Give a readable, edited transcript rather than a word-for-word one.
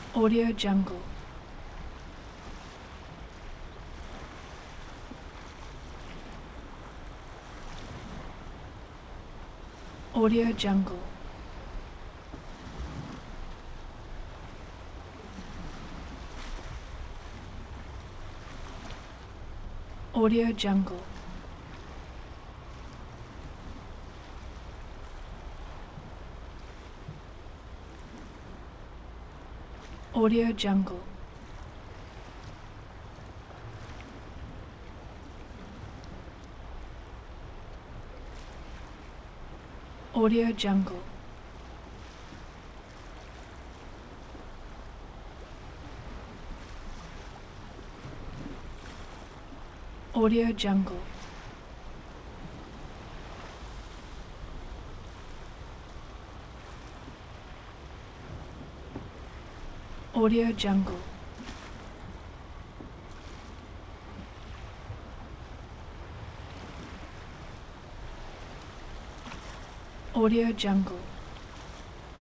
Audio Jungle. Audio Jungle. Audio Jungle. Audio Jungle. Audio Jungle. Audio Jungle. Audio Jungle. Audio Jungle.